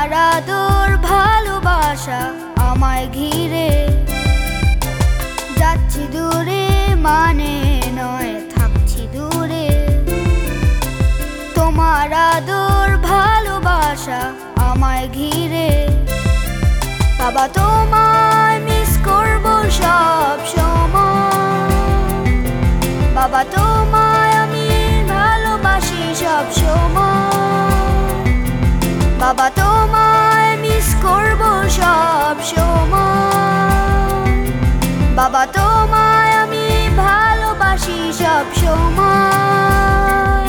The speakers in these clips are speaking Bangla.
তোমার আদর ভালোবাসা আমায় ঘিরে, যাচ্ছি দূরে মানে নয় থাকছি দূরে। তোমার আদর ভালোবাসা আমায় ঘিরে, বাবা তোমায় মিস করব সব সময়। বাবা তোমায় আমি ভালোবাসি সব সময়। বাবা তোমায় মিস করব সব সময়। বাবা তোমায় আমি ভালোবাসি সব সময়।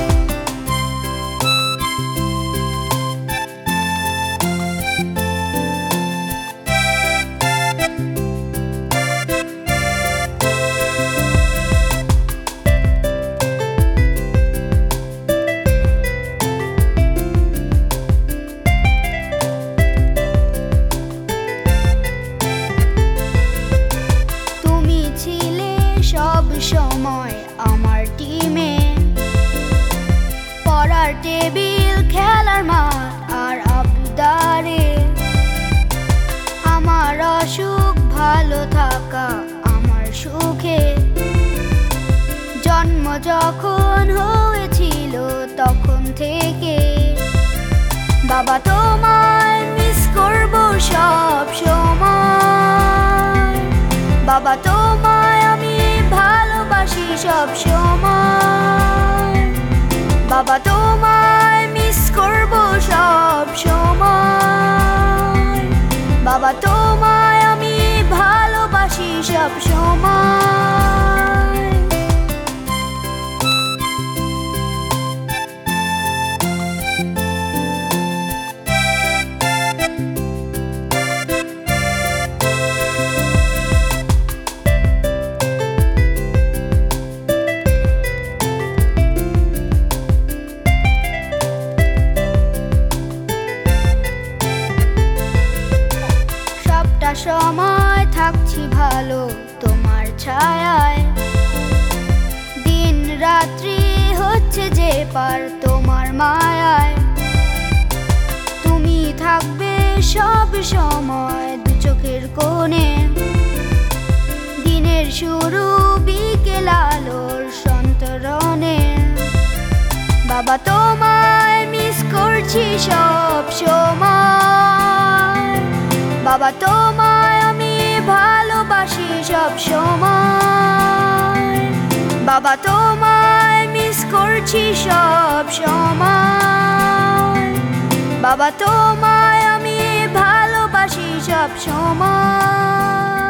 সব সময় আমার টিমে, পড়ার টেবিল খেলার মাঠ আর আবদারে। আমার অসুখ ভালো থাকা আমার সুখে, জন্ম যখন হয়েছিল তখন থেকে। বাবা তোমায় মিস করব সব সময়। বাবা তোমায় আমি ভালোবাসি সব সময়। বাবা তোমায় মিস করব সব সময়। বাবা তোমায় আমি ভালোবাসি সব সময়। সময় থাকছি ভালো তোমার ছায়ায়, দিন রাত্রি হচ্ছে যে পার তোমার মায়ায়। তুমি থাকবে সব সময় দু চোখের কোণে, দিনের শুরু বিকেল আলোর সন্তরণে। বাবা তোমায় মিস করছি সব সময়। বাবা তোমায় আমি ভালোবাসি সব সময়। বাবা তোমায় মিস করছি সব সময়। বাবা তোমায় আমি ভালোবাসি সব সময়।